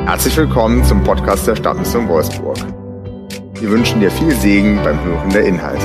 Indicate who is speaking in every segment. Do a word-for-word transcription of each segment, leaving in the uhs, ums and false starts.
Speaker 1: Herzlich willkommen zum Podcast der Stadtmission Wolfsburg. Wir wünschen dir viel Segen beim Hören der Inhalte.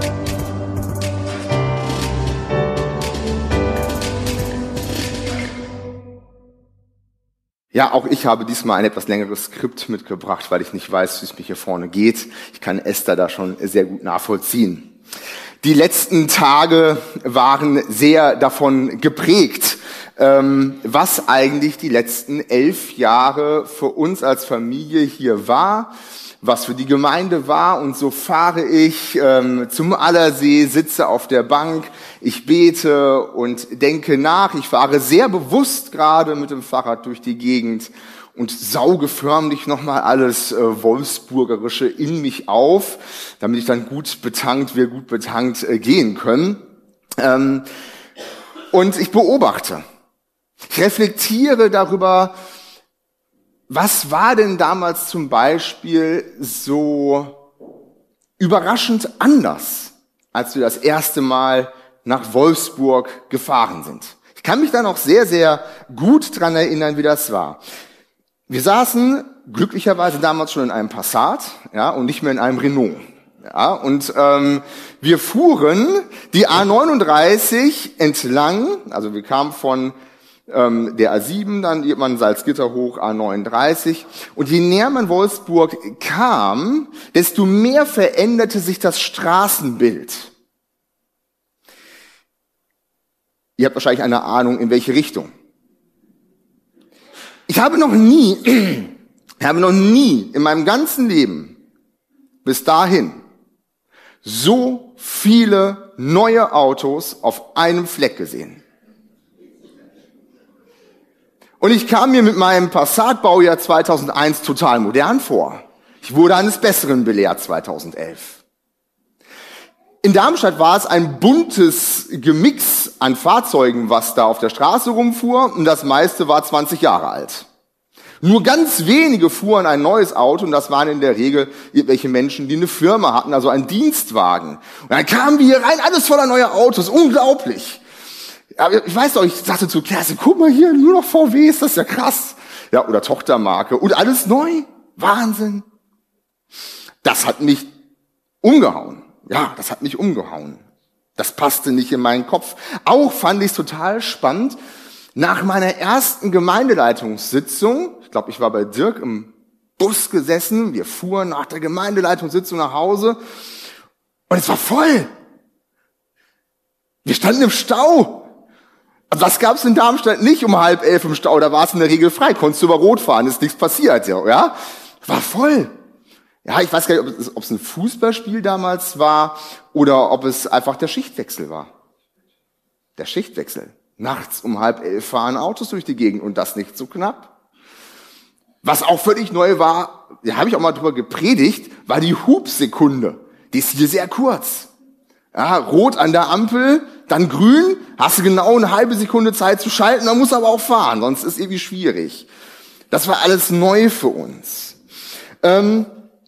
Speaker 1: Ja, auch ich habe diesmal ein etwas längeres Skript mitgebracht, weil ich nicht weiß, wie es mir hier vorne geht. Ich kann Esther da schon sehr gut nachvollziehen. Die letzten Tage waren sehr davon geprägt, was eigentlich die letzten elf Jahre für uns als Familie hier war, was für die Gemeinde war. Und so fahre ich ähm, zum Allersee, sitze auf der Bank, ich bete und denke nach. Ich fahre sehr bewusst gerade mit dem Fahrrad durch die Gegend und sauge förmlich nochmal alles äh, Wolfsburgerische in mich auf, damit ich dann gut betankt, wir gut betankt äh, gehen können. Ähm, und ich beobachte. Ich reflektiere darüber, was war denn damals zum Beispiel so überraschend anders, als wir das erste Mal nach Wolfsburg gefahren sind. Ich kann mich da noch sehr, sehr gut dran erinnern, wie das war. Wir saßen glücklicherweise damals schon in einem Passat, ja, und nicht mehr in einem Renault. Ja, und ähm, wir fuhren die A neununddreißig entlang, also wir kamen von ähm, der A sieben, dann geht man Salzgitter hoch, A neununddreißig. Und je näher man Wolfsburg kam, desto mehr veränderte sich das Straßenbild. Ihr habt wahrscheinlich eine Ahnung, in welche Richtung. Ich habe noch nie, ich habe noch nie in meinem ganzen Leben bis dahin so viele neue Autos auf einem Fleck gesehen. Und ich kam mir mit meinem Passat-Baujahr zweitausendeins total modern vor. Ich wurde eines Besseren belehrt zweitausendelf. In Darmstadt war es ein buntes Gemix an Fahrzeugen, was da auf der Straße rumfuhr, und das meiste war zwanzig Jahre alt. Nur ganz wenige fuhren ein neues Auto, und das waren in der Regel irgendwelche Menschen, die eine Firma hatten, also einen Dienstwagen. Und dann kamen wir hier rein, alles voller neuer Autos, unglaublich. Aber ich weiß doch, ich sagte zu Kerstin, guck mal hier, nur noch V W, ist das ja krass. Ja, oder Tochtermarke. Und alles neu. Wahnsinn. Das hat mich umgehauen. Ja, das hat mich umgehauen. Das passte nicht in meinen Kopf. Auch fand ich es total spannend. Nach meiner ersten Gemeindeleitungssitzung, ich glaube, ich war bei Dirk im Bus gesessen, wir fuhren nach der Gemeindeleitungssitzung nach Hause und es war voll. Wir standen im Stau. Also das gab es in Darmstadt nicht um halb elf im Stau, da war es in der Regel frei, konntest du über Rot fahren, ist nichts passiert, ja, war voll. Ja, ich weiß gar nicht, ob es, ob es ein Fußballspiel damals war oder ob es einfach der Schichtwechsel war. Der Schichtwechsel. Nachts um halb elf fahren Autos durch die Gegend und das nicht so knapp. Was auch völlig neu war, da habe ich auch mal drüber gepredigt, war die Hupsekunde. Die ist hier sehr kurz. Ja, rot an der Ampel, dann grün, hast du genau eine halbe Sekunde Zeit zu schalten, dann musst du aber auch fahren, sonst ist irgendwie schwierig. Das war alles neu für uns. Ähm,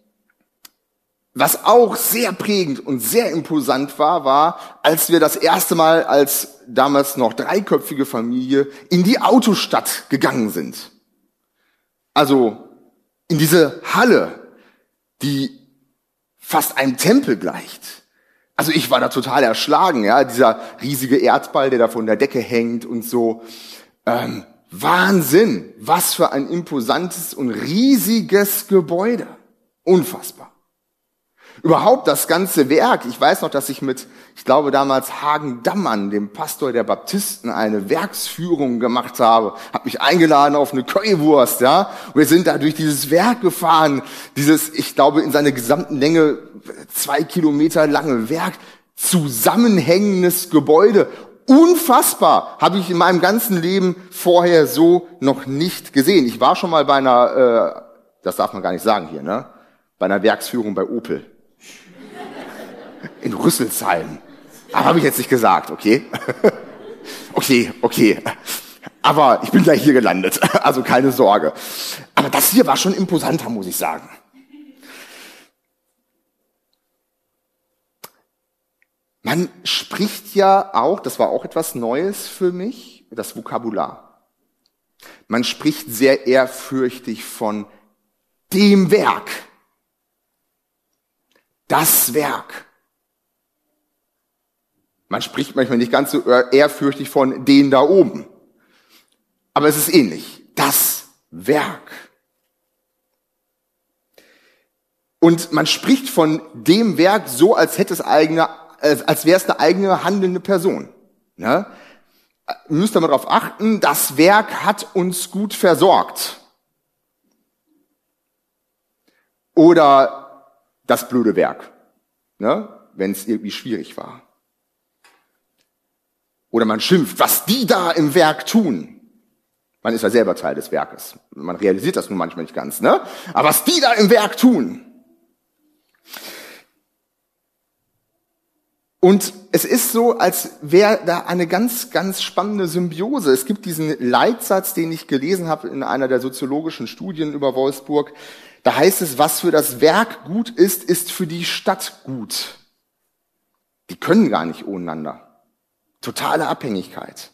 Speaker 1: was auch sehr prägend und sehr imposant war, war, als wir das erste Mal als damals noch dreiköpfige Familie in die Autostadt gegangen sind. Also in diese Halle, die fast einem Tempel gleicht. Also ich war da total erschlagen, ja, dieser riesige Erdball, der da von der Decke hängt und so. Ähm, Wahnsinn, was für ein imposantes und riesiges Gebäude. Unfassbar. Überhaupt das ganze Werk, ich weiß noch, dass ich mit, ich glaube damals Hagen Dammann, dem Pastor der Baptisten, eine Werksführung gemacht habe, habe mich eingeladen auf eine Currywurst, ja. Und wir sind da durch dieses Werk gefahren, dieses, ich glaube, in seiner gesamten Länge zwei Kilometer lange Werk, zusammenhängendes Gebäude. Unfassbar, habe ich in meinem ganzen Leben vorher so noch nicht gesehen. Ich war schon mal bei einer, äh, das darf man gar nicht sagen hier, ne, bei einer Werksführung bei Opel. In Rüsselsheim. Aber habe ich jetzt nicht gesagt, okay? Okay, okay. Aber ich bin gleich hier gelandet, also keine Sorge. Aber das hier war schon imposanter, muss ich sagen. Man spricht ja auch, das war auch etwas Neues für mich, das Vokabular. Man spricht sehr ehrfürchtig von dem Werk. Das Werk. Man spricht manchmal nicht ganz so ehrfürchtig von denen da oben. Aber es ist ähnlich. Das Werk. Und man spricht von dem Werk so, als hätte es eigene, als wäre es eine eigene handelnde Person. Ne? Ihr müsst aber darauf achten, das Werk hat uns gut versorgt. Oder das blöde Werk, ne? Wenn es irgendwie schwierig war. Oder man schimpft, was die da im Werk tun. Man ist ja selber Teil des Werkes. Man realisiert das nun manchmal nicht ganz, ne? Aber was die da im Werk tun. Und es ist so, als wäre da eine ganz, ganz spannende Symbiose. Es gibt diesen Leitsatz, den ich gelesen habe in einer der soziologischen Studien über Wolfsburg. Da heißt es, was für das Werk gut ist, ist für die Stadt gut. Die können gar nicht ohneinander. Totale Abhängigkeit.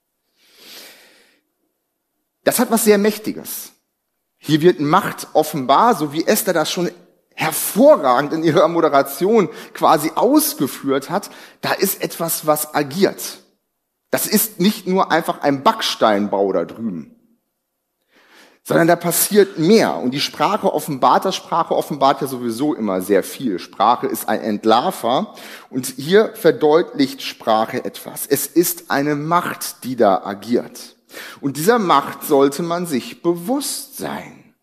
Speaker 1: Das hat was sehr Mächtiges. Hier wird Macht offenbar, so wie Esther das schon hervorragend in ihrer Moderation quasi ausgeführt hat. Da ist etwas, was agiert. Das ist nicht nur einfach ein Backsteinbau da drüben, sondern da passiert mehr. Und die Sprache offenbart, das Sprache offenbart ja sowieso immer sehr viel. Sprache ist ein Entlarver und hier verdeutlicht Sprache etwas. Es ist eine Macht, die da agiert. Und dieser Macht sollte man sich bewusst sein.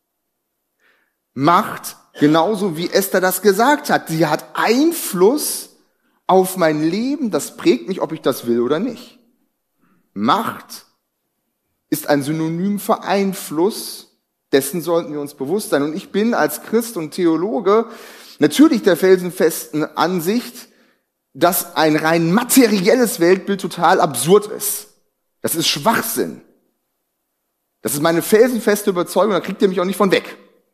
Speaker 1: Macht, genauso wie Esther das gesagt hat, sie hat Einfluss auf mein Leben, das prägt mich, ob ich das will oder nicht. Macht ist ein Synonym für Einfluss, dessen sollten wir uns bewusst sein. Und ich bin als Christ und Theologe natürlich der felsenfesten Ansicht, dass ein rein materielles Weltbild total absurd ist. Das ist Schwachsinn. Das ist meine felsenfeste Überzeugung, da kriegt ihr mich auch nicht von weg.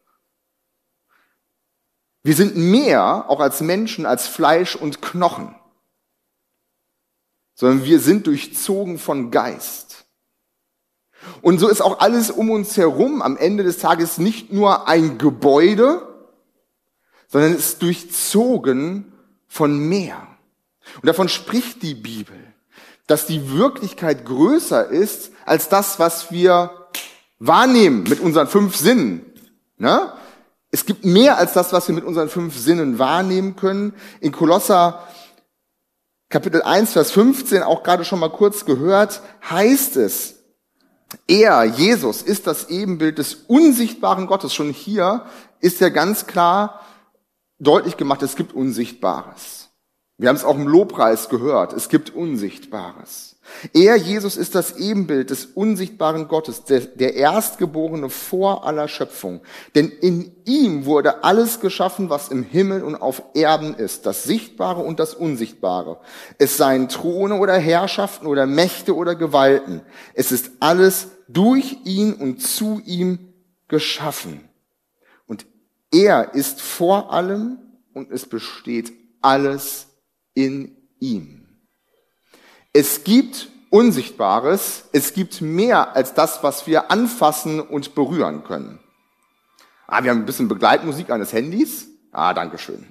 Speaker 1: Wir sind mehr, auch als Menschen, als Fleisch und Knochen, sondern wir sind durchzogen von Geist. Und so ist auch alles um uns herum am Ende des Tages nicht nur ein Gebäude, sondern es ist durchzogen von mehr. Und davon spricht die Bibel, dass die Wirklichkeit größer ist als das, was wir wahrnehmen mit unseren fünf Sinnen. Ne? Es gibt mehr als das, was wir mit unseren fünf Sinnen wahrnehmen können. In Kolosser Kapitel eins, Vers fünfzehn, auch gerade schon mal kurz gehört, heißt es, er, Jesus, ist das Ebenbild des unsichtbaren Gottes. Schon hier ist ja ganz klar deutlich gemacht, es gibt Unsichtbares. Wir haben es auch im Lobpreis gehört, es gibt Unsichtbares. Er, Jesus, ist das Ebenbild des unsichtbaren Gottes, der, der Erstgeborene vor aller Schöpfung. Denn in ihm wurde alles geschaffen, was im Himmel und auf Erden ist, das Sichtbare und das Unsichtbare. Es seien Throne oder Herrschaften oder Mächte oder Gewalten. Es ist alles durch ihn und zu ihm geschaffen. Und er ist vor allem und es besteht alles in ihm. Es gibt Unsichtbares, es gibt mehr als das, was wir anfassen und berühren können. Ah, wir haben ein bisschen Begleitmusik eines Handys. Ah, danke schön.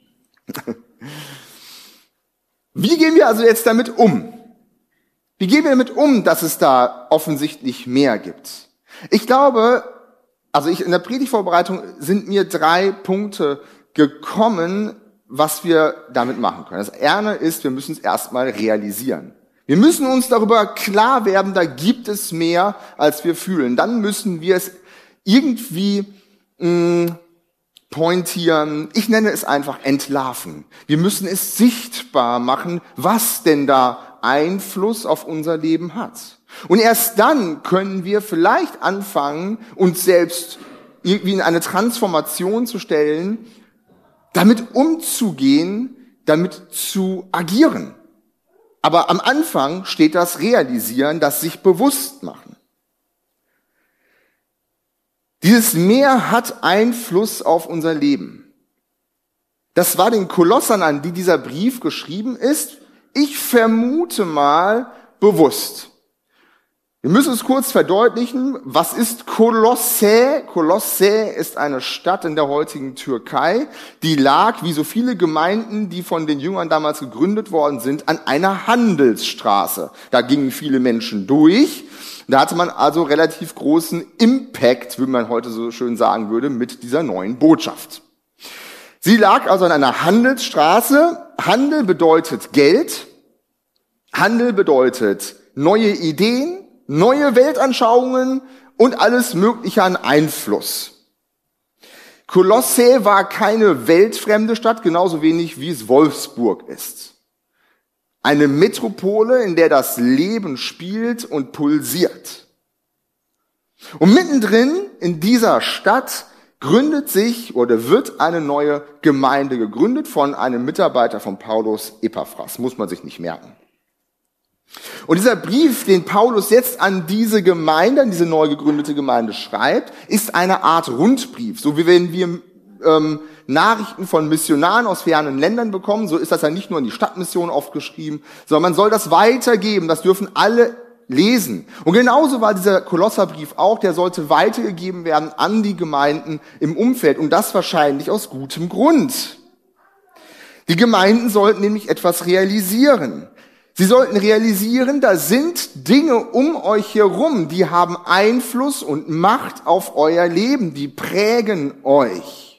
Speaker 1: Wie gehen wir also jetzt damit um? Wie gehen wir damit um, dass es da offensichtlich mehr gibt? Ich glaube, also ich in der Predigtvorbereitung sind mir drei Punkte gekommen, was wir damit machen können. Das eine ist, wir müssen es erstmal realisieren. Wir müssen uns darüber klar werden, da gibt es mehr, als wir fühlen. Dann müssen wir es irgendwie mh, pointieren. Ich nenne es einfach entlarven. Wir müssen es sichtbar machen, was denn da Einfluss auf unser Leben hat. Und erst dann können wir vielleicht anfangen, uns selbst irgendwie in eine Transformation zu stellen, damit umzugehen, damit zu agieren. Aber am Anfang steht das Realisieren, das sich bewusst machen. Dieses Mehr hat Einfluss auf unser Leben. Das war den Kolossern, an die dieser Brief geschrieben ist, ich vermute mal bewusst. Wir müssen es kurz verdeutlichen. Was ist Kolossä? Kolossä ist eine Stadt in der heutigen Türkei, die lag, wie so viele Gemeinden, die von den Jüngern damals gegründet worden sind, an einer Handelsstraße. Da gingen viele Menschen durch. Da hatte man also relativ großen Impact, wie man heute so schön sagen würde, mit dieser neuen Botschaft. Sie lag also an einer Handelsstraße. Handel bedeutet Geld. Handel bedeutet neue Ideen, neue Weltanschauungen und alles Mögliche an Einfluss. Kolossä war keine weltfremde Stadt, genauso wenig wie es Wolfsburg ist. Eine Metropole, in der das Leben spielt und pulsiert. Und mittendrin in dieser Stadt gründet sich oder wird eine neue Gemeinde gegründet von einem Mitarbeiter von Paulus, Epaphras. Muss man sich nicht merken. Und dieser Brief, den Paulus jetzt an diese Gemeinde, an diese neu gegründete Gemeinde schreibt, ist eine Art Rundbrief. So wie wenn wir ähm, Nachrichten von Missionaren aus fernen Ländern bekommen, so ist das ja nicht nur in die Stadtmission oft geschrieben, sondern man soll das weitergeben, das dürfen alle lesen. Und genauso war dieser Kolosserbrief auch, der sollte weitergegeben werden an die Gemeinden im Umfeld und das wahrscheinlich aus gutem Grund. Die Gemeinden sollten nämlich etwas realisieren. Sie sollten realisieren, da sind Dinge um euch herum, die haben Einfluss und Macht auf euer Leben, die prägen euch.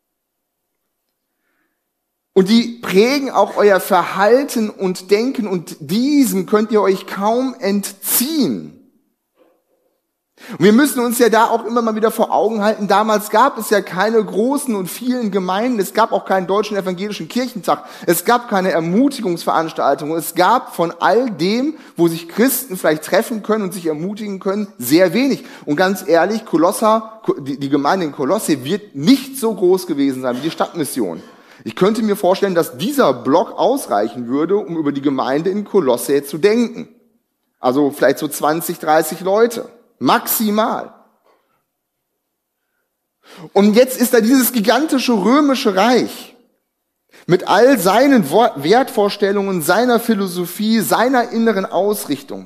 Speaker 1: Und die prägen auch euer Verhalten und Denken und diesem könnt ihr euch kaum entziehen. Und wir müssen uns ja da auch immer mal wieder vor Augen halten, damals gab es ja keine großen und vielen Gemeinden, es gab auch keinen deutschen evangelischen Kirchentag, es gab keine Ermutigungsveranstaltungen, es gab von all dem, wo sich Christen vielleicht treffen können und sich ermutigen können, sehr wenig. Und ganz ehrlich, Kolosser, die, die Gemeinde in Kolossä wird nicht so groß gewesen sein wie die Stadtmission. Ich könnte mir vorstellen, dass dieser Block ausreichen würde, um über die Gemeinde in Kolossä zu denken. Also vielleicht so zwanzig, dreißig Leute. Maximal. Und jetzt ist da dieses gigantische römische Reich mit all seinen Wertvorstellungen, seiner Philosophie, seiner inneren Ausrichtung.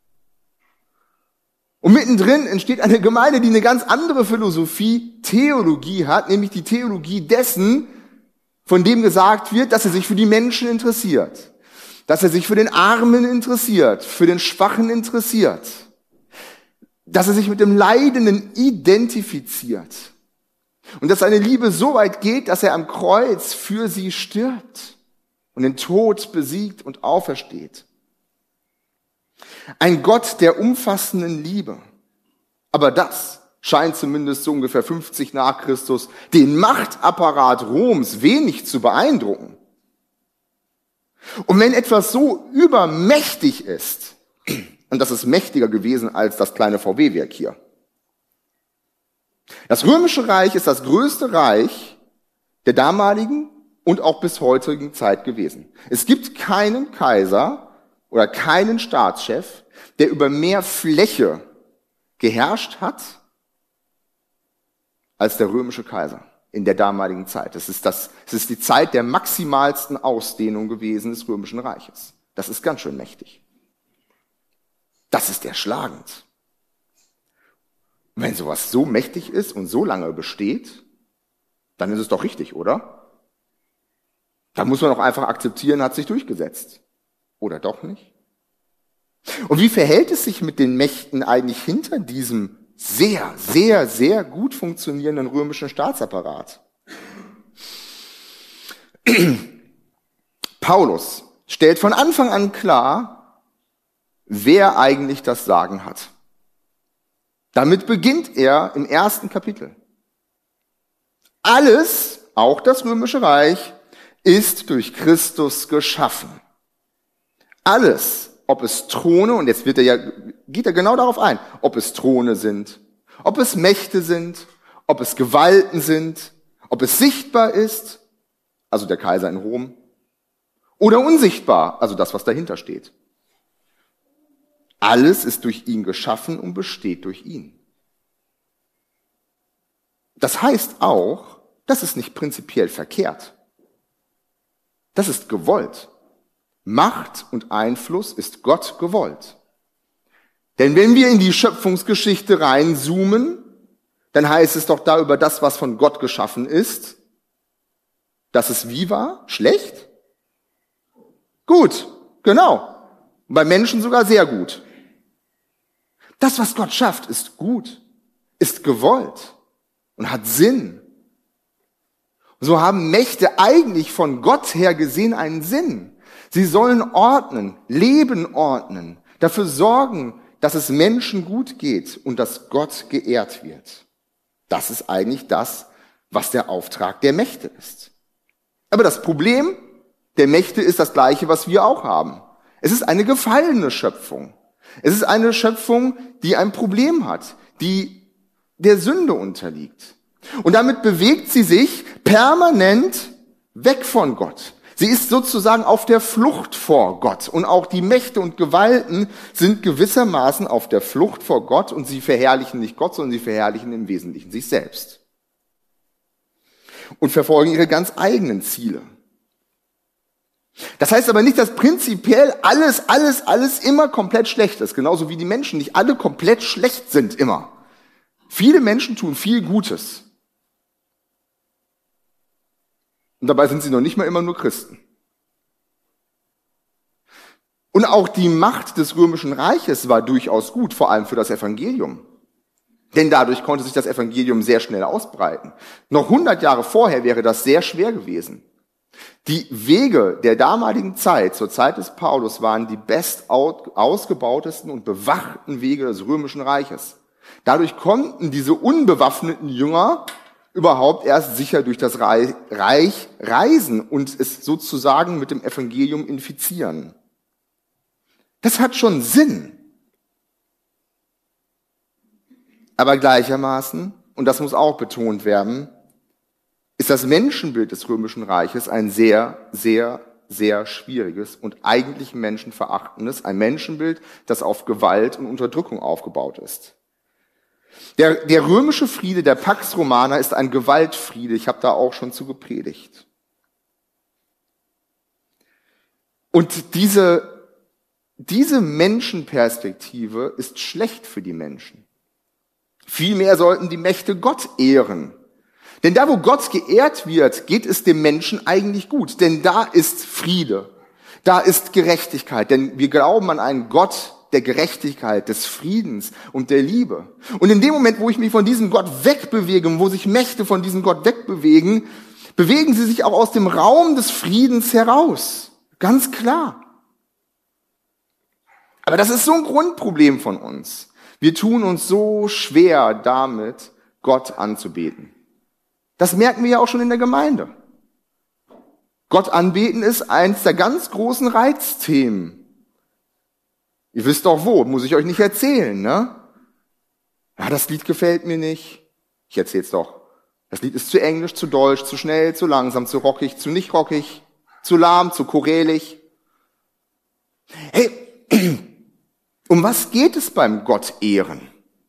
Speaker 1: Und mittendrin entsteht eine Gemeinde, die eine ganz andere Philosophie, Theologie hat, nämlich die Theologie dessen, von dem gesagt wird, dass er sich für die Menschen interessiert, dass er sich für den Armen interessiert, für den Schwachen interessiert, dass er sich mit dem Leidenden identifiziert und dass seine Liebe so weit geht, dass er am Kreuz für sie stirbt und den Tod besiegt und aufersteht. Ein Gott der umfassenden Liebe. Aber das scheint zumindest so ungefähr fünfzig nach Christus den Machtapparat Roms wenig zu beeindrucken. Und wenn etwas so übermächtig ist, und das ist mächtiger gewesen als das kleine V W-Werk hier. Das Römische Reich ist das größte Reich der damaligen und auch bis heutigen Zeit gewesen. Es gibt keinen Kaiser oder keinen Staatschef, der über mehr Fläche geherrscht hat als der römische Kaiser in der damaligen Zeit. Das ist, das, das ist die Zeit der maximalsten Ausdehnung gewesen des Römischen Reiches. Das ist ganz schön mächtig. Das ist erschlagend. Und wenn sowas so mächtig ist und so lange besteht, dann ist es doch richtig, oder? Dann muss man doch einfach akzeptieren, hat sich durchgesetzt. Oder doch nicht? Und wie verhält es sich mit den Mächten eigentlich hinter diesem sehr, sehr, sehr gut funktionierenden römischen Staatsapparat? Paulus stellt von Anfang an klar, wer eigentlich das Sagen hat. Damit beginnt er im ersten Kapitel. Alles, auch das Römische Reich, ist durch Christus geschaffen. Alles, ob es Throne, und jetzt wird er ja, geht er genau darauf ein, ob es Throne sind, ob es Mächte sind, ob es Gewalten sind, ob es sichtbar ist, also der Kaiser in Rom, oder unsichtbar, also das, was dahinter steht. Alles ist durch ihn geschaffen und besteht durch ihn. Das heißt auch, das ist nicht prinzipiell verkehrt. Das ist gewollt. Macht und Einfluss ist Gott gewollt. Denn wenn wir in die Schöpfungsgeschichte reinzoomen, dann heißt es doch da über das, was von Gott geschaffen ist, dass es wie war? Schlecht? Gut, genau. Und bei Menschen sogar sehr gut. Das, was Gott schafft, ist gut, ist gewollt und hat Sinn. So haben Mächte eigentlich von Gott her gesehen einen Sinn. Sie sollen ordnen, Leben ordnen, dafür sorgen, dass es Menschen gut geht und dass Gott geehrt wird. Das ist eigentlich das, was der Auftrag der Mächte ist. Aber das Problem der Mächte ist das gleiche, was wir auch haben. Es ist eine gefallene Schöpfung. Es ist eine Schöpfung, die ein Problem hat, die der Sünde unterliegt. Und damit bewegt sie sich permanent weg von Gott. Sie ist sozusagen auf der Flucht vor Gott. Und auch die Mächte und Gewalten sind gewissermaßen auf der Flucht vor Gott und sie verherrlichen nicht Gott, sondern sie verherrlichen im Wesentlichen sich selbst. Und verfolgen ihre ganz eigenen Ziele. Das heißt aber nicht, dass prinzipiell alles, alles, alles immer komplett schlecht ist. Genauso wie die Menschen nicht alle komplett schlecht sind immer. Viele Menschen tun viel Gutes. Und dabei sind sie noch nicht mal immer nur Christen. Und auch die Macht des Römischen Reiches war durchaus gut, vor allem für das Evangelium. Denn dadurch konnte sich das Evangelium sehr schnell ausbreiten. Noch hundert Jahre vorher wäre das sehr schwer gewesen. Die Wege der damaligen Zeit, zur Zeit des Paulus, waren die best ausgebautesten und bewachten Wege des Römischen Reiches. Dadurch konnten diese unbewaffneten Jünger überhaupt erst sicher durch das Reich reisen und es sozusagen mit dem Evangelium infizieren. Das hat schon Sinn. Aber gleichermaßen, und das muss auch betont werden, ist das Menschenbild des Römischen Reiches ein sehr, sehr, sehr schwieriges und eigentlich menschenverachtendes, ein Menschenbild, das auf Gewalt und Unterdrückung aufgebaut ist. Der, der römische Friede, der Pax Romana, ist ein Gewaltfriede. Ich habe da auch schon zu gepredigt. Und diese, diese Menschenperspektive ist schlecht für die Menschen. Vielmehr sollten die Mächte Gott ehren. Denn da, wo Gott geehrt wird, geht es dem Menschen eigentlich gut. Denn da ist Friede, da ist Gerechtigkeit. Denn wir glauben an einen Gott der Gerechtigkeit, des Friedens und der Liebe. Und in dem Moment, wo ich mich von diesem Gott wegbewege, wo sich Mächte von diesem Gott wegbewegen, bewegen sie sich auch aus dem Raum des Friedens heraus. Ganz klar. Aber das ist so ein Grundproblem von uns. Wir tun uns so schwer damit, Gott anzubeten. Das merken wir ja auch schon in der Gemeinde. Gott anbeten ist eins der ganz großen Reizthemen. Ihr wisst doch wo, muss ich euch nicht erzählen, ne? Ja, das Lied gefällt mir nicht. Ich erzähl's doch. Das Lied ist zu englisch, zu deutsch, zu schnell, zu langsam, zu rockig, zu nicht rockig, zu lahm, zu chorälig. Hey, um was geht es beim Gott ehren?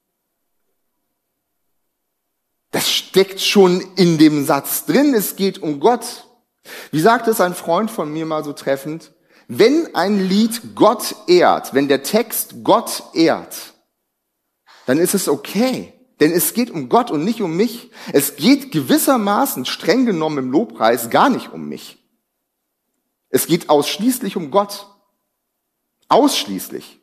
Speaker 1: Das steckt schon in dem Satz drin, es geht um Gott. Wie sagt es ein Freund von mir mal so treffend? Wenn ein Lied Gott ehrt, wenn der Text Gott ehrt, dann ist es okay. Denn es geht um Gott und nicht um mich. Es geht gewissermaßen, streng genommen im Lobpreis, gar nicht um mich. Es geht ausschließlich um Gott. Ausschließlich.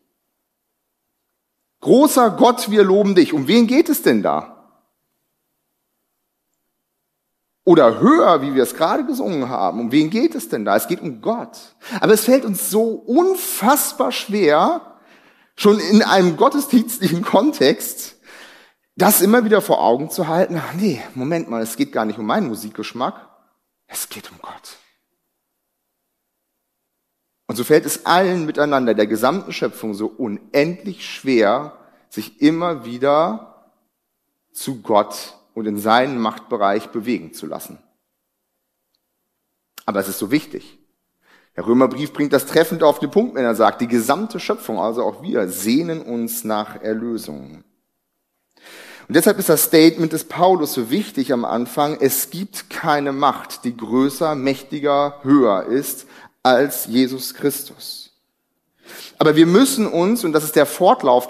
Speaker 1: Großer Gott, wir loben dich. Um wen geht es denn da? Oder höher, wie wir es gerade gesungen haben. Um wen geht es denn da? Es geht um Gott. Aber es fällt uns so unfassbar schwer, schon in einem gottesdienstlichen Kontext, das immer wieder vor Augen zu halten. Ach nee, Moment mal, es geht gar nicht um meinen Musikgeschmack. Es geht um Gott. Und so fällt es allen miteinander, der gesamten Schöpfung, so unendlich schwer, sich immer wieder zu Gott und in seinen Machtbereich bewegen zu lassen. Aber es ist so wichtig. Der Römerbrief bringt das treffend auf den Punkt, wenn er sagt, die gesamte Schöpfung, also auch wir, sehnen uns nach Erlösung. Und deshalb ist das Statement des Paulus so wichtig am Anfang, es gibt keine Macht, die größer, mächtiger, höher ist als Jesus Christus. Aber wir müssen uns, und das ist der Fortlauf des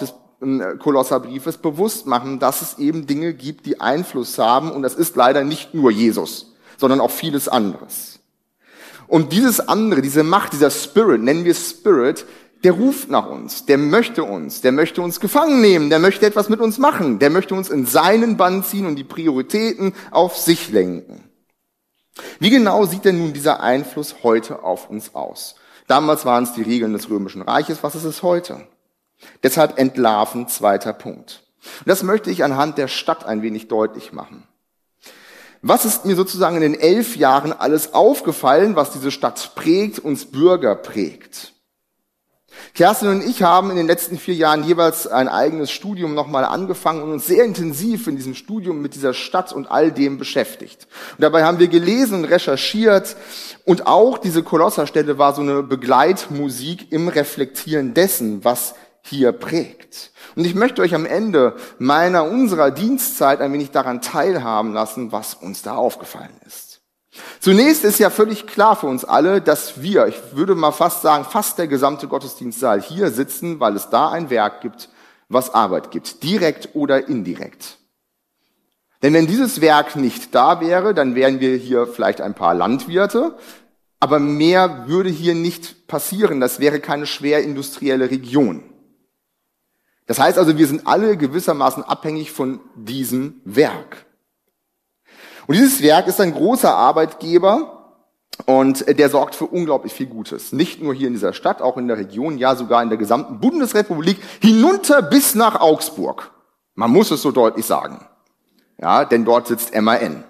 Speaker 1: Kolosserbriefes bewusst machen, dass es eben Dinge gibt, die Einfluss haben. Und das ist leider nicht nur Jesus, sondern auch vieles anderes. Und dieses andere, diese Macht, dieser Spirit, nennen wir Spirit, der ruft nach uns, der möchte uns, der möchte uns gefangen nehmen, der möchte etwas mit uns machen, der möchte uns in seinen Bann ziehen und die Prioritäten auf sich lenken. Wie genau sieht denn nun dieser Einfluss heute auf uns aus? Damals waren es die Regeln des Römischen Reiches, was ist es heute? Deshalb entlarven, zweiter Punkt. Und das möchte ich anhand der Stadt ein wenig deutlich machen. Was ist mir sozusagen in den elf Jahren alles aufgefallen, was diese Stadt prägt, uns Bürger prägt? Kerstin und ich haben in den letzten vier Jahren jeweils ein eigenes Studium nochmal angefangen und uns sehr intensiv in diesem Studium mit dieser Stadt und all dem beschäftigt. Und dabei haben wir gelesen und recherchiert und auch diese Kolosserstelle war so eine Begleitmusik im Reflektieren dessen, was hier prägt. Und ich möchte euch am Ende meiner, unserer Dienstzeit ein wenig daran teilhaben lassen, was uns da aufgefallen ist. Zunächst ist ja völlig klar für uns alle, dass wir, ich würde mal fast sagen, fast der gesamte Gottesdienstsaal hier sitzen, weil es da ein Werk gibt, was Arbeit gibt, direkt oder indirekt. Denn wenn dieses Werk nicht da wäre, dann wären wir hier vielleicht ein paar Landwirte, aber mehr würde hier nicht passieren. Das wäre keine schwer industrielle Region. Das heißt also, wir sind alle gewissermaßen abhängig von diesem Werk. Und dieses Werk ist ein großer Arbeitgeber und der sorgt für unglaublich viel Gutes. Nicht nur hier in dieser Stadt, auch in der Region, ja sogar in der gesamten Bundesrepublik, hinunter bis nach Augsburg. Man muss es so deutlich sagen. Ja, denn dort sitzt M A N.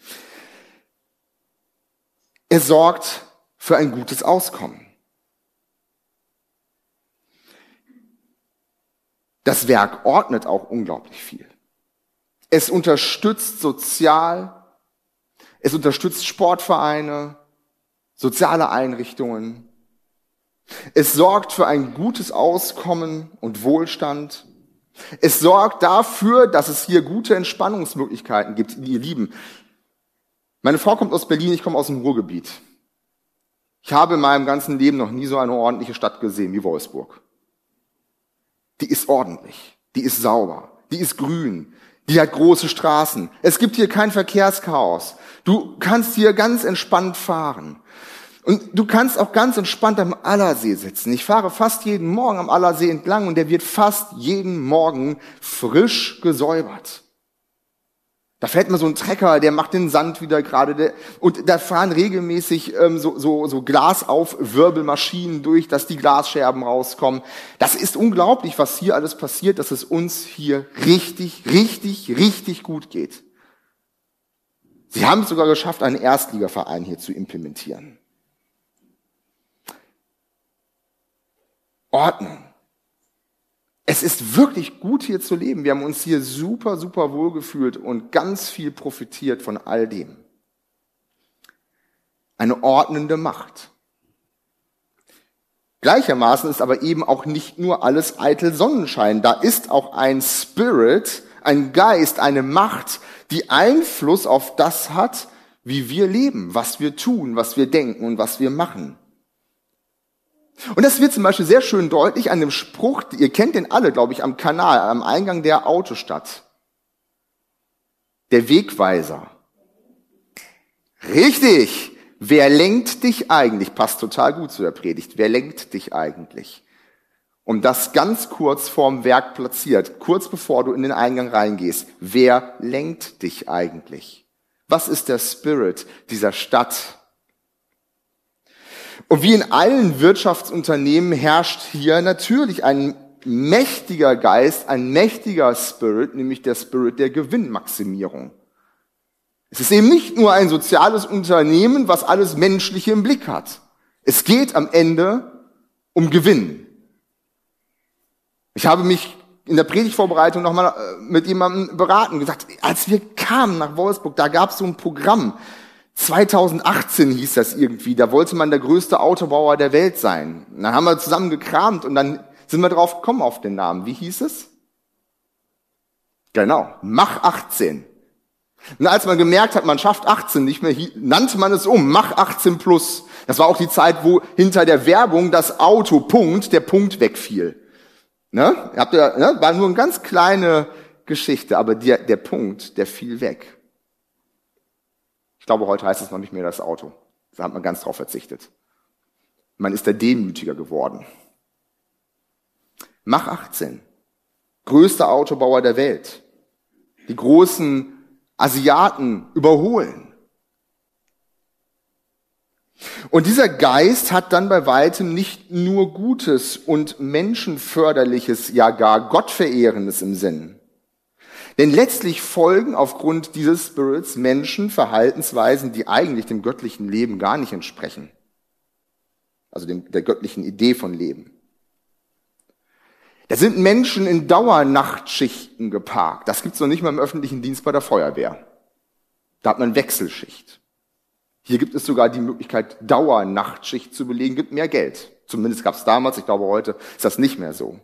Speaker 1: Er sorgt für ein gutes Auskommen. Das Werk ordnet auch unglaublich viel. Es unterstützt sozial, es unterstützt Sportvereine, soziale Einrichtungen. Es sorgt für ein gutes Auskommen und Wohlstand. Es sorgt dafür, dass es hier gute Entspannungsmöglichkeiten gibt. Ihr Lieben, meine Frau kommt aus Berlin, ich komme aus dem Ruhrgebiet. Ich habe in meinem ganzen Leben noch nie so eine ordentliche Stadt gesehen wie Wolfsburg. Die ist ordentlich, die ist sauber, die ist grün. Die hat große Straßen. Es gibt hier kein Verkehrschaos. Du kannst hier ganz entspannt fahren. Und du kannst auch ganz entspannt am Allersee sitzen. Ich fahre fast jeden Morgen am Allersee entlang und der wird fast jeden Morgen frisch gesäubert. Da fährt mal so ein Trecker, der macht den Sand wieder gerade. Der, und da fahren regelmäßig ähm, so, so, so Glasaufwirbelmaschinen durch, dass die Glasscherben rauskommen. Das ist unglaublich, was hier alles passiert, dass es uns hier richtig, richtig, richtig gut geht. Sie haben es sogar geschafft, einen Erstligaverein hier zu implementieren. Ordnung. Es ist wirklich gut, hier zu leben. Wir haben uns hier super, super wohl gefühlt und ganz viel profitiert von all dem. Eine ordnende Macht. Gleichermaßen ist aber eben auch nicht nur alles eitel Sonnenschein. Da ist auch ein Spirit, ein Geist, eine Macht, die Einfluss auf das hat, wie wir leben, was wir tun, was wir denken und was wir machen. Und das wird zum Beispiel sehr schön deutlich an dem Spruch, ihr kennt den alle, glaube ich, am Kanal, am Eingang der Autostadt. Der Wegweiser. Richtig! Wer lenkt dich eigentlich? Passt total gut zu der Predigt. Wer lenkt dich eigentlich? Und das ganz kurz vorm Werk platziert, kurz bevor du in den Eingang reingehst. Wer lenkt dich eigentlich? Was ist der Spirit dieser Stadt? Und wie in allen Wirtschaftsunternehmen herrscht hier natürlich ein mächtiger Geist, ein mächtiger Spirit, nämlich der Spirit der Gewinnmaximierung. Es ist eben nicht nur ein soziales Unternehmen, was alles Menschliche im Blick hat. Es geht am Ende um Gewinn. Ich habe mich in der Predigtvorbereitung nochmal mit jemandem beraten und gesagt, als wir kamen nach Wolfsburg, da gab es so ein Programm, zweitausendachtzehn hieß das irgendwie, da wollte man der größte Autobauer der Welt sein. Und dann haben wir zusammen gekramt und dann sind wir drauf gekommen auf den Namen. Wie hieß es? Genau, Mach achtzehn. Und als man gemerkt hat, man schafft achtzehn nicht mehr, nannte man es um, Mach achtzehn plus. Das war auch die Zeit, wo hinter der Werbung das Auto Punkt, der Punkt wegfiel. Ne? Habt ihr, ne? War nur eine ganz kleine Geschichte, aber der, der Punkt, der fiel weg. Ich glaube, heute heißt es noch nicht mehr das Auto. Da hat man ganz drauf verzichtet. Man ist da demütiger geworden. Mach achtzehn. Größter Autobauer der Welt. Die großen Asiaten überholen. Und dieser Geist hat dann bei weitem nicht nur Gutes und Menschenförderliches, ja gar Gottverehrendes im Sinn. Denn letztlich folgen aufgrund dieses Spirits Menschen Verhaltensweisen, die eigentlich dem göttlichen Leben gar nicht entsprechen. Also dem, der göttlichen Idee von Leben. Da sind Menschen in Dauernachtschichten geparkt. Das gibt's noch nicht mal im öffentlichen Dienst bei der Feuerwehr. Da hat man Wechselschicht. Hier gibt es sogar die Möglichkeit, Dauernachtschicht zu belegen, gibt mehr Geld. Zumindest gab es damals, ich glaube heute ist das nicht mehr so.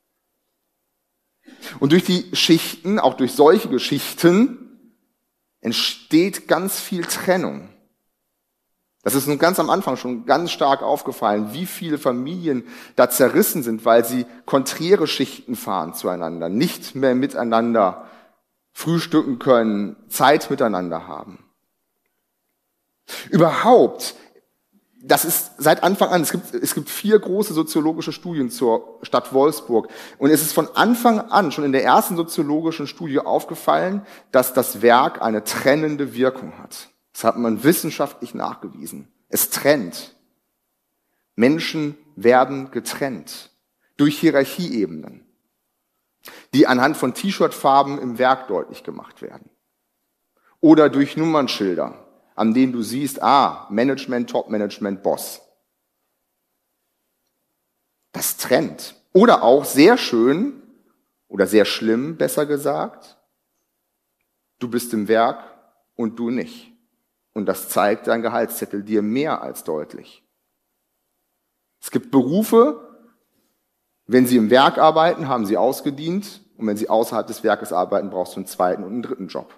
Speaker 1: Und durch die Schichten, auch durch solche Geschichten, entsteht ganz viel Trennung. Das ist nun ganz am Anfang schon ganz stark aufgefallen, wie viele Familien da zerrissen sind, weil sie konträre Schichten fahren zueinander, nicht mehr miteinander frühstücken können, Zeit miteinander haben. Überhaupt, das ist seit Anfang an, es gibt, es gibt vier große soziologische Studien zur Stadt Wolfsburg. Und es ist von Anfang an, schon in der ersten soziologischen Studie aufgefallen, dass das Werk eine trennende Wirkung hat. Das hat man wissenschaftlich nachgewiesen. Es trennt. Menschen werden getrennt durch Hierarchieebenen, die anhand von T-Shirt-Farben im Werk deutlich gemacht werden. Oder durch Nummernschilder, an denen du siehst, ah, Management, Top-Management, Boss. Das trennt. Oder auch sehr schön oder sehr schlimm, besser gesagt, du bist im Werk und du nicht. Und das zeigt dein Gehaltszettel dir mehr als deutlich. Es gibt Berufe, wenn sie im Werk arbeiten, haben sie ausgedient. Und wenn sie außerhalb des Werkes arbeiten, brauchst du einen zweiten und einen dritten Job.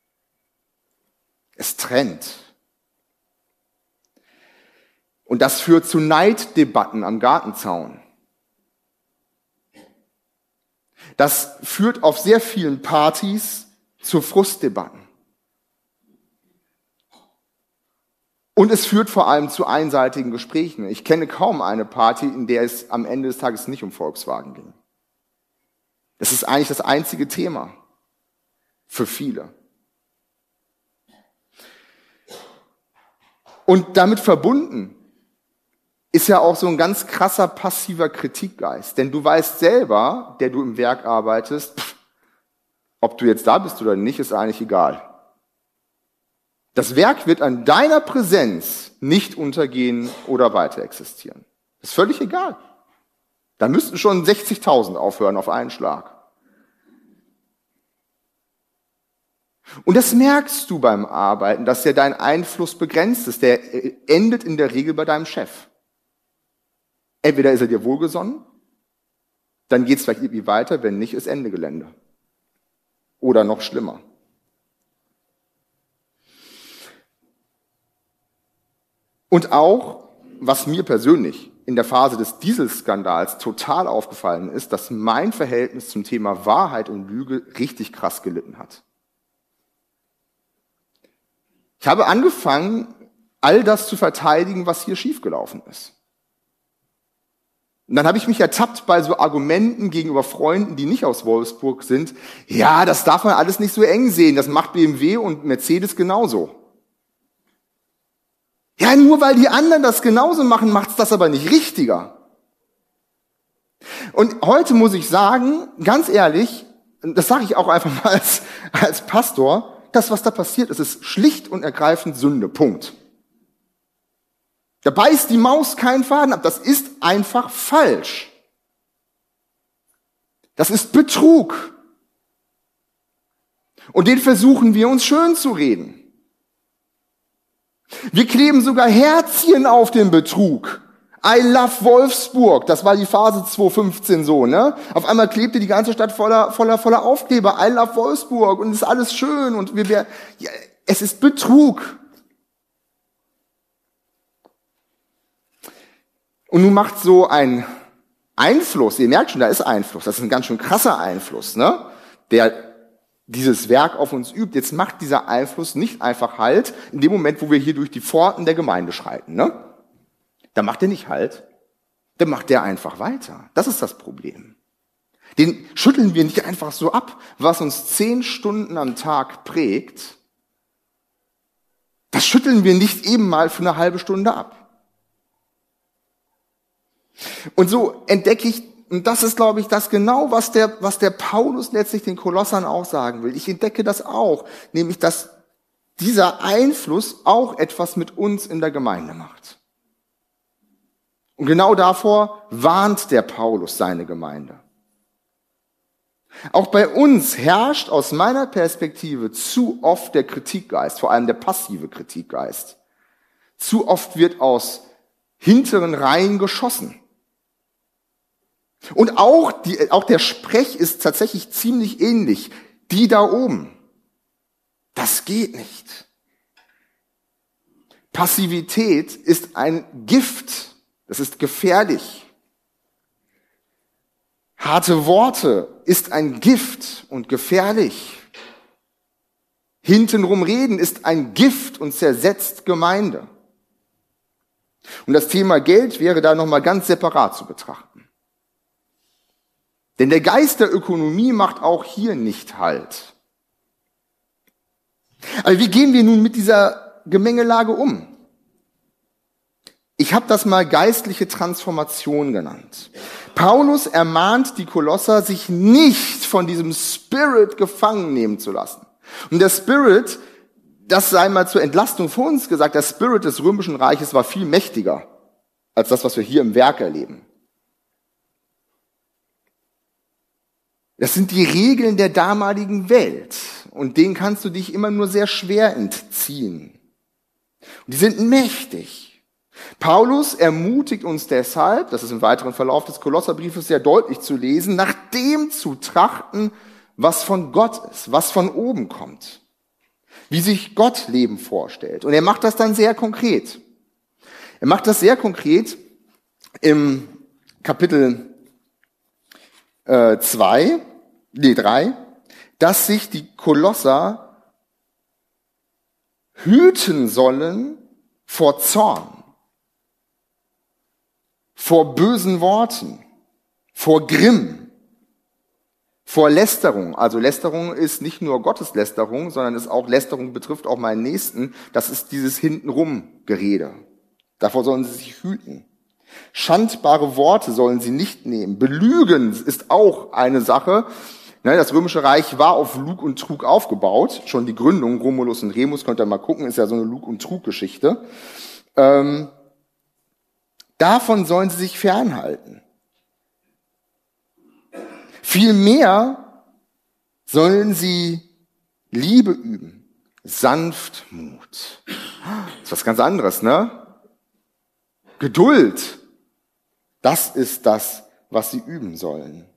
Speaker 1: Es trennt. Und das führt zu Neiddebatten am Gartenzaun. Das führt auf sehr vielen Partys zu Frustdebatten. Und es führt vor allem zu einseitigen Gesprächen. Ich kenne kaum eine Party, in der es am Ende des Tages nicht um Volkswagen ging. Das ist eigentlich das einzige Thema für viele. Und damit verbunden ist ja auch so ein ganz krasser passiver Kritikgeist. Denn du weißt selber, der du im Werk arbeitest, pff, ob du jetzt da bist oder nicht, ist eigentlich egal. Das Werk wird an deiner Präsenz nicht untergehen oder weiter existieren. Ist völlig egal. Da müssten schon sechzigtausend aufhören auf einen Schlag. Und das merkst du beim Arbeiten, dass ja dein Einfluss begrenzt ist. Der endet in der Regel bei deinem Chef. Entweder ist er dir wohlgesonnen, dann geht es vielleicht irgendwie weiter, wenn nicht, ist Ende Gelände. Oder noch schlimmer. Und auch, was mir persönlich in der Phase des Dieselskandals total aufgefallen ist, dass mein Verhältnis zum Thema Wahrheit und Lüge richtig krass gelitten hat. Ich habe angefangen, all das zu verteidigen, was hier schiefgelaufen ist. Und dann habe ich mich ertappt bei so Argumenten gegenüber Freunden, die nicht aus Wolfsburg sind. Ja, das darf man alles nicht so eng sehen. Das macht B M W und Mercedes genauso. Ja, nur weil die anderen das genauso machen, macht's das aber nicht richtiger. Und heute muss ich sagen, ganz ehrlich, das sage ich auch einfach mal als, als Pastor, das, was da passiert ist, ist schlicht und ergreifend Sünde. Punkt. Da beißt die Maus keinen Faden ab. Das ist einfach falsch. Das ist Betrug. Und den versuchen wir uns schön zu reden. Wir kleben sogar Herzchen auf den Betrug. I love Wolfsburg. Das war die Phase zwanzig fünfzehn so, ne? Auf einmal klebte die ganze Stadt voller, voller, voller Aufkleber. I love Wolfsburg. Und es ist alles schön. Und wir, wir ja, es ist Betrug. Und nun macht so ein Einfluss, ihr merkt schon, da ist Einfluss, das ist ein ganz schön krasser Einfluss, ne? Der dieses Werk auf uns übt. Jetzt macht dieser Einfluss nicht einfach Halt in dem Moment, wo wir hier durch die Pforten der Gemeinde schreiten, ne? Da macht er nicht Halt, dann macht der einfach weiter. Das ist das Problem. Den schütteln wir nicht einfach so ab, was uns zehn Stunden am Tag prägt. Das schütteln wir nicht eben mal für eine halbe Stunde ab. Und so entdecke ich, und das ist, glaube ich, das genau, was der, was der Paulus letztlich den Kolossern auch sagen will. Ich entdecke das auch, nämlich, dass dieser Einfluss auch etwas mit uns in der Gemeinde macht. Und genau davor warnt der Paulus seine Gemeinde. Auch bei uns herrscht aus meiner Perspektive zu oft der Kritikgeist, vor allem der passive Kritikgeist. Zu oft wird aus hinteren Reihen geschossen. Und auch, die, auch der Sprech ist tatsächlich ziemlich ähnlich. Die da oben. Das geht nicht. Passivität ist ein Gift. Das ist gefährlich. Harte Worte ist ein Gift und gefährlich. Hintenrum reden ist ein Gift und zersetzt Gemeinde. Und das Thema Geld wäre da nochmal ganz separat zu betrachten. Denn der Geist der Ökonomie macht auch hier nicht Halt. Aber wie gehen wir nun mit dieser Gemengelage um? Ich habe das mal geistliche Transformation genannt. Paulus ermahnt die Kolosser, sich nicht von diesem Spirit gefangen nehmen zu lassen. Und der Spirit, das sei mal zur Entlastung für uns gesagt, der Spirit des römischen Reiches war viel mächtiger als das, was wir hier im Werk erleben. Das sind die Regeln der damaligen Welt und denen kannst du dich immer nur sehr schwer entziehen. Und die sind mächtig. Paulus ermutigt uns deshalb, das ist im weiteren Verlauf des Kolosserbriefes sehr deutlich zu lesen, nach dem zu trachten, was von Gott ist, was von oben kommt, wie sich Gott Leben vorstellt. Und er macht das dann sehr konkret. Er macht das sehr konkret im Kapitel äh, zwei, nee, drei, dass sich die Kolosser hüten sollen vor Zorn, vor bösen Worten, vor Grimm, vor Lästerung. Also Lästerung ist nicht nur Gotteslästerung, sondern ist auch Lästerung betrifft auch meinen Nächsten. Das ist dieses hintenrum Gerede. Davor sollen sie sich hüten. Schandbare Worte sollen sie nicht nehmen. Belügen ist auch eine Sache. Das Römische Reich war auf Lug und Trug aufgebaut. Schon die Gründung, Romulus und Remus, könnt ihr mal gucken, ist ja so eine Lug- und Trug-Geschichte. Ähm, davon sollen sie sich fernhalten. Vielmehr sollen sie Liebe üben, Sanftmut. Das ist was ganz anderes, ne? Geduld. Das ist das, was sie üben sollen.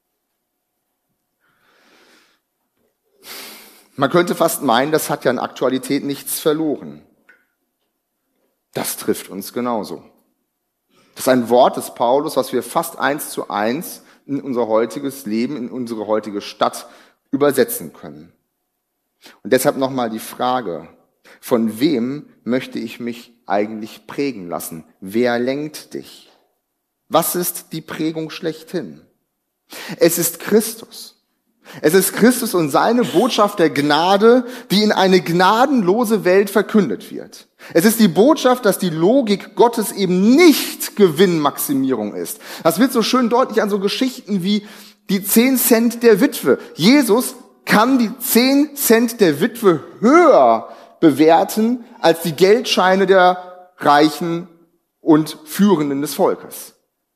Speaker 1: Man könnte fast meinen, das hat ja in Aktualität nichts verloren. Das trifft uns genauso. Das ist ein Wort des Paulus, was wir fast eins zu eins in unser heutiges Leben, in unsere heutige Stadt übersetzen können. Und deshalb nochmal die Frage, von wem möchte ich mich eigentlich prägen lassen? Wer lenkt dich? Was ist die Prägung schlechthin? Es ist Christus. Es ist Christus und seine Botschaft der Gnade, die in eine gnadenlose Welt verkündet wird. Es ist die Botschaft, dass die Logik Gottes eben nicht Gewinnmaximierung ist. Das wird so schön deutlich an so Geschichten wie die zehn Cent der Witwe. Jesus kann die zehn Cent der Witwe höher bewerten als die Geldscheine der Reichen und Führenden des Volkes.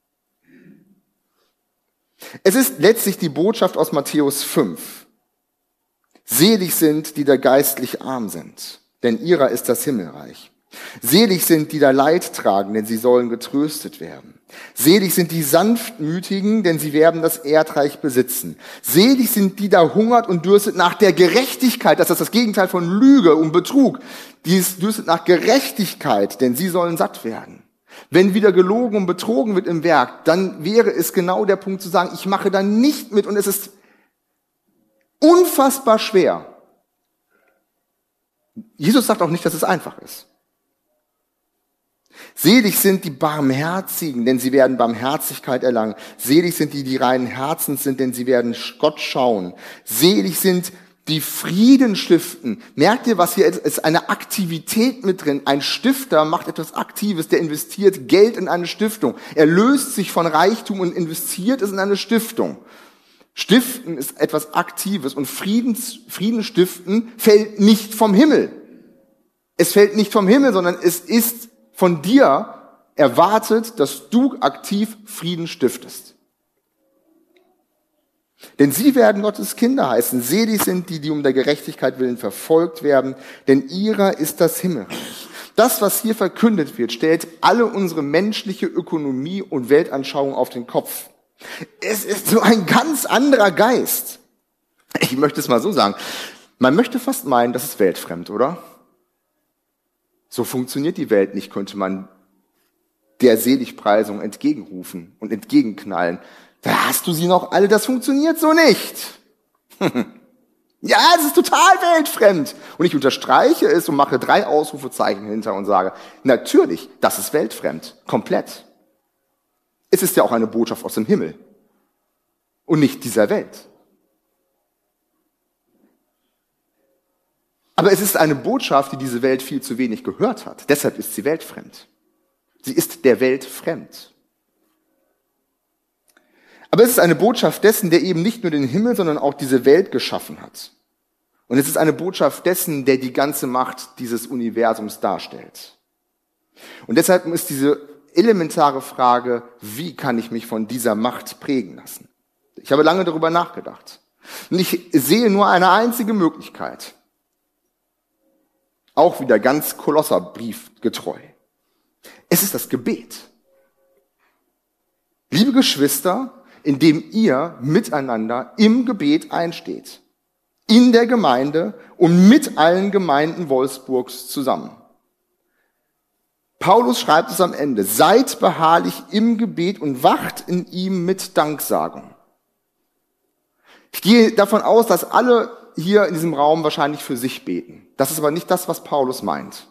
Speaker 1: Es ist letztlich die Botschaft aus Matthäus fünf. Selig sind, die da geistlich arm sind, denn ihrer ist das Himmelreich. Selig sind, die da Leid tragen, denn sie sollen getröstet werden. Selig sind die Sanftmütigen, denn sie werden das Erdreich besitzen. Selig sind, die da hungert und dürstet nach der Gerechtigkeit, das ist das Gegenteil von Lüge und Betrug. Dies dürstet nach Gerechtigkeit, denn sie sollen satt werden. Wenn wieder gelogen und betrogen wird im Werk, dann wäre es genau der Punkt zu sagen, ich mache da nicht mit und es ist unfassbar schwer. Jesus sagt auch nicht, dass es einfach ist. Selig sind die Barmherzigen, denn sie werden Barmherzigkeit erlangen. Selig sind die, die reinen Herzens sind, denn sie werden Gott schauen. Selig sind die Frieden stiften. Merkt ihr, was hier ist? Ist eine Aktivität mit drin. Ein Stifter macht etwas Aktives, der investiert Geld in eine Stiftung. Er löst sich von Reichtum und investiert es in eine Stiftung. Stiften ist etwas Aktives und Friedens, Frieden stiften fällt nicht vom Himmel. Es fällt nicht vom Himmel, sondern es ist von dir erwartet, dass du aktiv Frieden stiftest. Denn sie werden Gottes Kinder heißen. Selig sind die, die um der Gerechtigkeit willen verfolgt werden, denn ihrer ist das Himmelreich. Das, was hier verkündet wird, stellt alle unsere menschliche Ökonomie und Weltanschauung auf den Kopf. Es ist so ein ganz anderer Geist. Ich möchte es mal so sagen. Man möchte fast meinen, das ist weltfremd, oder? So funktioniert die Welt nicht, könnte man der Seligpreisung entgegenrufen und entgegenknallen. Da hast du sie noch alle, das funktioniert so nicht. Ja, das ist total weltfremd. Und ich unterstreiche es und mache drei Ausrufezeichen hinter und sage, natürlich, das ist weltfremd, komplett. Es ist ja auch eine Botschaft aus dem Himmel und nicht dieser Welt. Aber es ist eine Botschaft, die diese Welt viel zu wenig gehört hat. Deshalb ist sie weltfremd. Sie ist der Welt fremd. Aber es ist eine Botschaft dessen, der eben nicht nur den Himmel, sondern auch diese Welt geschaffen hat. Und es ist eine Botschaft dessen, der die ganze Macht dieses Universums darstellt. Und deshalb ist diese elementare Frage, wie kann ich mich von dieser Macht prägen lassen? Ich habe lange darüber nachgedacht. Und ich sehe nur eine einzige Möglichkeit. Auch wieder ganz Kolosserbrief getreu. Es ist das Gebet. Liebe Geschwister, indem ihr miteinander im Gebet einsteht. In der Gemeinde und mit allen Gemeinden Wolfsburgs zusammen. Paulus schreibt es am Ende, seid beharrlich im Gebet und wacht in ihm mit Danksagung. Ich gehe davon aus, dass alle hier in diesem Raum wahrscheinlich für sich beten. Das ist aber nicht das, was Paulus meint.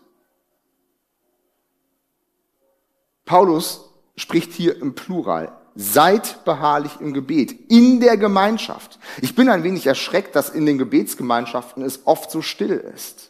Speaker 1: Paulus spricht hier im Plural. Seid beharrlich im Gebet, in der Gemeinschaft. Ich bin ein wenig erschreckt, dass in den Gebetsgemeinschaften es oft so still ist.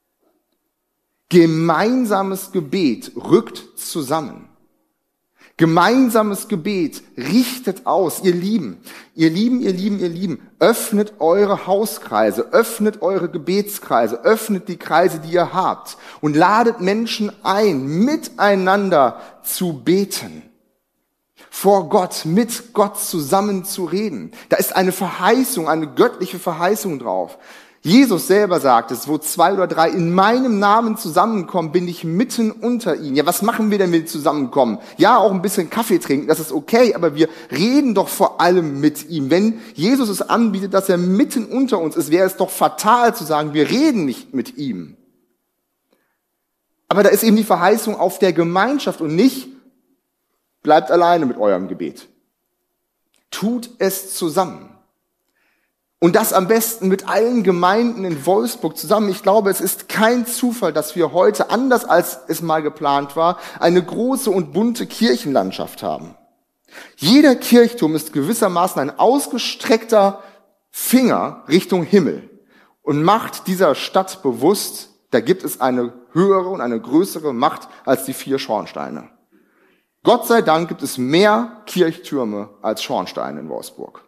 Speaker 1: Gemeinsames Gebet rückt zusammen. Gemeinsames Gebet richtet aus, ihr Lieben, ihr Lieben, ihr Lieben, ihr Lieben, öffnet eure Hauskreise, öffnet eure Gebetskreise, öffnet die Kreise, die ihr habt und ladet Menschen ein, miteinander zu beten. Vor Gott, mit Gott zusammen zu reden. Da ist eine Verheißung, eine göttliche Verheißung drauf. Jesus selber sagt es, wo zwei oder drei in meinem Namen zusammenkommen, bin ich mitten unter ihnen. Ja, was machen wir denn mit zusammenkommen? Ja, auch ein bisschen Kaffee trinken, das ist okay, aber wir reden doch vor allem mit ihm. Wenn Jesus es anbietet, dass er mitten unter uns ist, wäre es doch fatal zu sagen, wir reden nicht mit ihm. Aber da ist eben die Verheißung auf der Gemeinschaft und nicht, bleibt alleine mit eurem Gebet. Tut es zusammen. Und das am besten mit allen Gemeinden in Wolfsburg zusammen. Ich glaube, es ist kein Zufall, dass wir heute, anders als es mal geplant war, eine große und bunte Kirchenlandschaft haben. Jeder Kirchturm ist gewissermaßen ein ausgestreckter Finger Richtung Himmel und macht dieser Stadt bewusst, da gibt es eine höhere und eine größere Macht als die vier Schornsteine. Gott sei Dank gibt es mehr Kirchtürme als Schornsteine in Wolfsburg.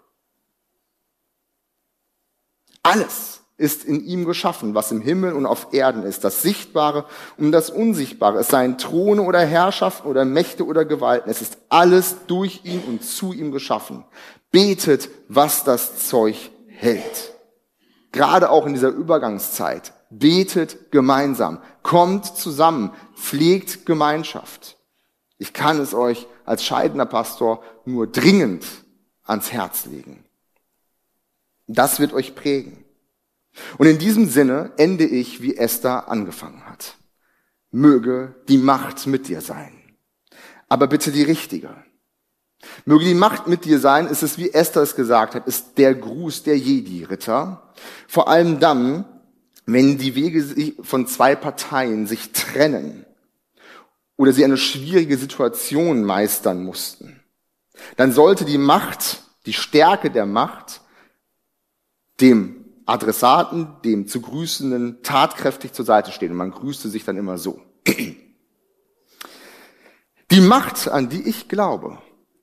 Speaker 1: Alles ist in ihm geschaffen, was im Himmel und auf Erden ist, das Sichtbare und das Unsichtbare. Es seien Throne oder Herrschaften oder Mächte oder Gewalten. Es ist alles durch ihn und zu ihm geschaffen. Betet, was das Zeug hält. Gerade auch in dieser Übergangszeit. Betet gemeinsam. Kommt zusammen. Pflegt Gemeinschaft. Ich kann es euch als scheidender Pastor nur dringend ans Herz legen. Das wird euch prägen. Und in diesem Sinne ende ich, wie Esther angefangen hat. Möge die Macht mit dir sein. aber bitte die richtige. Möge die Macht mit dir sein, ist es, wie Esther es gesagt hat, ist der Gruß der Jedi-Ritter. Vor allem dann, wenn die Wege von zwei Parteien sich trennen oder sie eine schwierige Situation meistern mussten. Dann sollte die Macht, die Stärke der Macht, dem Adressaten, dem zu Grüßenden tatkräftig zur Seite stehen. Und man grüßte sich dann immer so. Die Macht, an die ich glaube,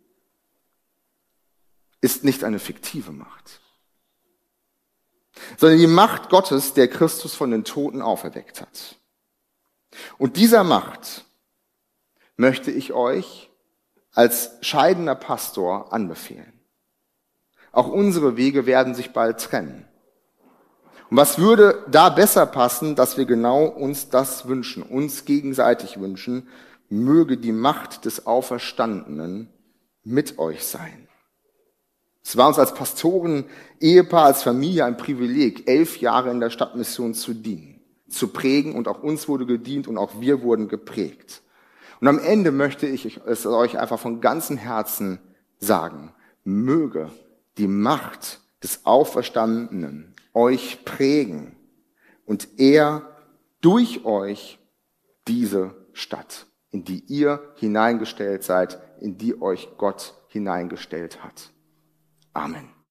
Speaker 1: ist nicht eine fiktive Macht, sondern die Macht Gottes, der Christus von den Toten auferweckt hat. Und dieser Macht möchte ich euch als scheidender Pastor anbefehlen. Auch unsere Wege werden sich bald trennen. Und was würde da besser passen, dass wir genau uns das wünschen, uns gegenseitig wünschen, möge die Macht des Auferstandenen mit euch sein. Es war uns als Pastoren, Ehepaar, als Familie ein Privileg, elf Jahre in der Stadtmission zu dienen, zu prägen, und auch uns wurde gedient und auch wir wurden geprägt. Und am Ende möchte ich es euch einfach von ganzem Herzen sagen, möge die Macht des Auferstandenen euch prägen und er durch euch diese Stadt, in die ihr hineingestellt seid, in die euch Gott hineingestellt hat. Amen.